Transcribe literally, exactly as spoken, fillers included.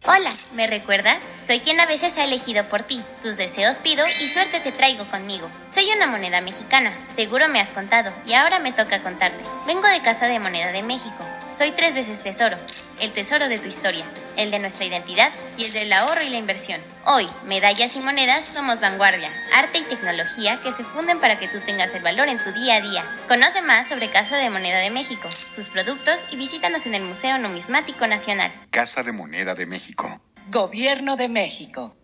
Hola, ¿me recuerdas? Soy quien a veces ha elegido por ti. Tus deseos pido y suerte te traigo conmigo. Soy una moneda mexicana, seguro me has contado, y ahora me toca contarte. Vengo de Casa de Moneda de México. Soy tres veces tesoro. El tesoro de tu historia, el de nuestra identidad y el del ahorro y la inversión. Hoy, medallas y monedas somos vanguardia, arte y tecnología que se funden para que tú tengas el valor en tu día a día. Conoce más sobre Casa de Moneda de México, sus productos y visítanos en el Museo Numismático Nacional. Casa de Moneda de México. Gobierno de México.